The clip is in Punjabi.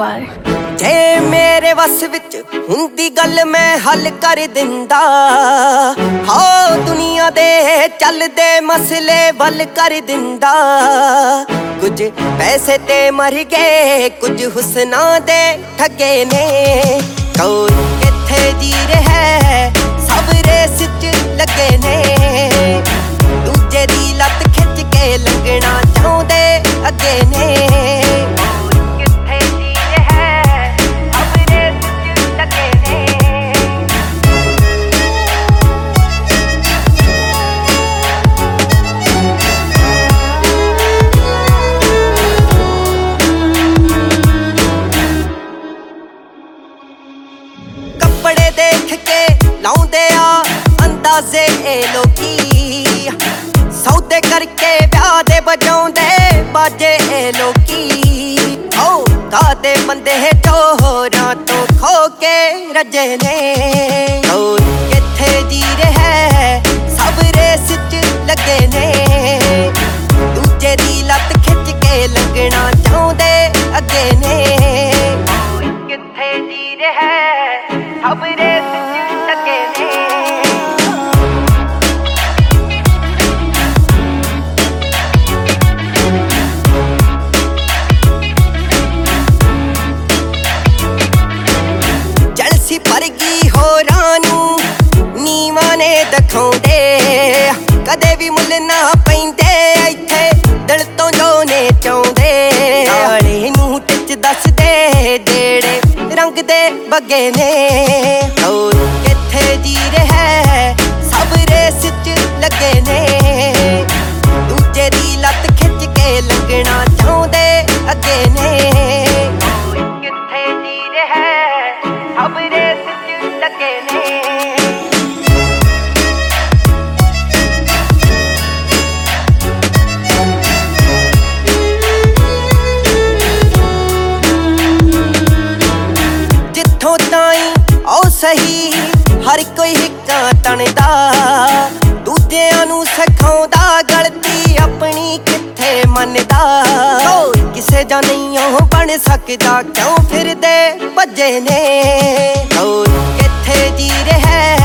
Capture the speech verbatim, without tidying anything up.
ਬਾਏ। ਜੇ ਮੇਰੇ ਵਸ ਵਿੱਚ ਹੁੰਦੀ ਗੱਲ ਮੈਂ ਹੱਲ ਕਰ ਦਿੰਦਾ, ਹੋ ਦੁਨੀਆ ਦੇ ਚੱਲਦੇ ਮਸਲੇ ਵੱਲ ਕਰ ਦਿੰਦਾ। ਕੁਝ ਪੈਸੇ ਤੇ ਮਰ ਗਏ, ਕੁਝ ਹੁਸਨਾਂ ਦੇ ਠੱਗੇ ਨੇ। ਕੌਣ ਕਿੱਥੇ ਜੀ ਰਿਹਾ, ਸਭ ਰੇਸ ਚ ਲੱਗੇ ਨੇ। ਦੂਜੇ ਦੀ ਲੱਤ ਖਿੱਚ ਕੇ ਲੰਘਣਾ ਚਾਹੁੰਦੇ ਅੱਗੇ ਨੇ। ਕੱਪੜੇ ਦੇਖ ਕੇ ਲਾਉਂਦੇ ਆ ਅੰਦਾਜ਼ੇ ਇਹ ਲੋਕੀ, ਸੌਦੇ ਕਰਕੇ ਵਿਆਹ ਦੇ ਵਜਾਉਂਦੇ ਬਾਜੇ ਇਹ ਲੋਕੀ। ਓ ਕਾਦੇ ਬੰਦੇ ਟੋਰਾਂ ਤੋਂ ਖੋ ਕੇ ਰੱਜੇ ਨੇ। ਓ ਕਿੱਥੇ ਜੀ ਰਿਹਾ, ਸਭ ਰੇਸ ਚ ਲੱਗੇ ਨੇ। ਦੂਜੇ ਦੀ ਲੱਤ ਖਿੱਚ ਕੇ ਲੰਘਣਾ ਚਾਹੁੰਦੇ ਅੱਗੇ ਨੇ। ਕਿੱਥੇ ਜੀ ਰਿਹਾ, ਸਭ ਰੇਸ ਚ ਲੱਗੇ ਨੇ। ਜਲਸੀ ਭਰ ਗਈ ਹੋਰਾਂ ਨੂੰ ਨੀਵਾਂ ਨੇ ਦਿਖਾਉਂਦੇ, ਕਦੇ ਵੀ ਮੁੱਲ ਨਾ ਪੈਂਦੇ ਇੱਥੇ ਦਿਲ ਤੋਂ ਜੋ ਨੇ ਚਾਹੁੰਦੇ। ਨਾਲੇ ਨੂੰ ਟਿੱਚ ਦੱਸਦੇ ਜਿਹੜੇ ਰੰਗ ਦੇ ਬੱਗੇ ਨੇ। ਹੋਰ ਕਿੱਥੇ ਜੀ ਰਿਹਾ, ਸਭ ਰੇਸ ਚ ਲੱਗੇ ਨੇ। ਦੂਜੇ ਦੀ ਲੱਤ ਖਿੱਚ ਕੇ ਲੰਘਣਾ ਚਾਹੁੰਦੇ ਅੱਗੇ ਨੇ। ਕਿੱਥੇ ਜੀ ਰਿਹਾ, ਸਭ ਰੇਸ ਚ ਲੱਗੇ ਨੇ। ਜਿੱਥੋਂ ਤਾਈਂ ਉਹ ਸਹੀ ਹਰ ਕੋਈ ਹਿੱਕਾਂ ਤਣਦਾ, ਦੂਜਿਆਂ ਨੂੰ ਸਿਖਾਉਂਦਾ ਗਲਤੀ ਆਪਣੀ ਕਿੱਥੇ ਮੰਨਦਾ। ਕਿਸੇ ਜਾਂ ਨਹੀਂ ਉਹ ਬਣ ਸਕਦਾ, ਕਿਉਂ ਫਿਰਦੇ ਭੱਜੇ ਨੇ। ਹੋਰ ਕਿੱਥੇ ਜੀ ਰਿਹਾ,